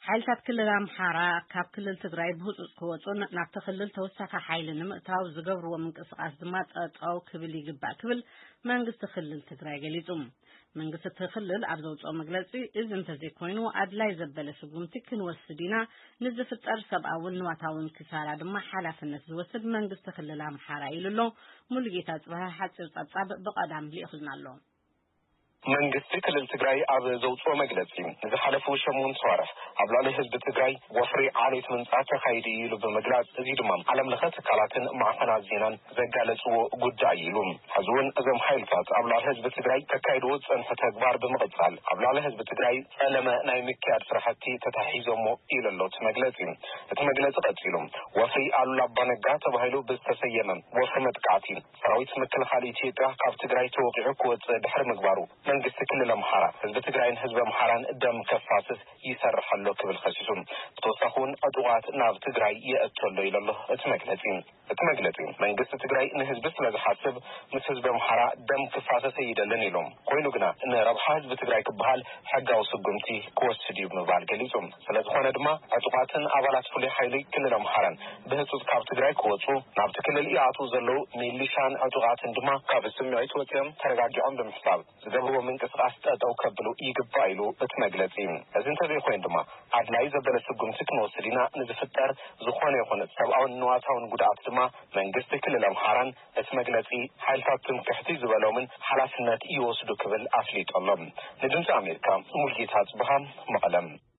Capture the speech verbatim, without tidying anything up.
حالات كل أمحارة كاب كل التجري بهوس كوتون نعتقل توسخ حيل نمتاو زجبر ومن قصة دمات أو كبل يجبع كبل من قصة خل التجري جليتهم من قصة تخلل أرزوج أو مجلسي إذن تزيكوينو أدلا يزبل سجون تكن والسدينا نزف الأرسب أو النواتاون كسارة دم حلف الناس وسد من قصة خل أمحارة إلو ملقيتات بها حتى تصاب بقدام ليخلنا اللون መንግስት ክልል ትግራይ ኣብ ዘውፅኦ መግለጺ ዝሓለፉ ሸሞን صارح ኣብ ላዕሊ ህዝቢ ትግራይ ወፍሪ ዓሌት ምንጻት ተኻይዲ ኢሉ በመግለጽ እዚ ድማ ዓለም ለኸ ትካላትን ማዕከናት ዜናን ዘጋለጽዎ ጉዳይ ኢሉ ሕዝቡን እዞም ሓይልታት ኣብ ላዕሊ ህዝቢ ትግራይ ተካይድዎ ፀንፈ ተግባር ብምቕጻል ኣብ ላዕሊ ህዝቢ ትግራይ ጸለመ ናይ ምክያድ ስራሕቲ ተታሒዞሞ ኢሉ ኣሎ መግለጺ እቲ መግለጺ ቀጺሉ ወፍሪ ኣሉላ ኣባነጋ ተባሂሉ ብዝተሰየመ ወፍሪ መጥቃዕቲ ሰራዊት ምክልኻል ኢትዮጵያ ካብ ትግራይ ተወቂዑ ክወፅእ ድሕሪ ምግባሩ መንግስት ክልል አምሃራ ህዝብ ትግራይን ህዝብ አምሃራን ደም ከፋስስ ይሰርሐሉ ክብል ኸሲሱም ተወሳኹን አጥዋት ናብ ትግራይ የእተሎ ይለሎ እቲ መግለጺ እቲ መግለጺ መንግስት ትግራይ ንህዝብ ስለዝሓስብ ምስ ህዝብ አምሃራ ደም ከፋስስ ይደለን ኢሎም ኮይኑ ግና ንረብሓ ህዝብ ትግራይ ክበሃል ሕጋው ስጉምቲ ክወስድ ይምባል ገሊጹም ስለዝኾነ ድማ አጥዋትን አባላት ፍሉይ ኃይሊ ክልል አምሃራን በህጹጽ ካብ ትግራይ ክወጹ ናብ ክልል ይኣቱ ዘለው ሚሊሻን አጥዋትን ድማ ካብ ስምዒት ወጽኦም ተረጋጊዖም ብምሕሳብ ዝገብሩ ምንቅስቃስ ጠጠው ከብሉ ይግባይሉ እቲ መግለጺ እዝን ተዘይኮይን ድማ አድላይ ዘበለ ስጉምቲ ክንወስድና ንዝፍጠር ዝኾነ ይኹን ሰብኣውን ንዋታውን ጉድኣት ድማ መንግስት ክልል አምሃራን እቲ መግለጺ ሓይልታት ትምክሕቲ ዝበሎምን ሓላፍነት ይወስዱ ክብል ኣፍሊጦሎም ንድምፂ ኣሜሪካ ሙልጌታ ጽብሃ መቐለም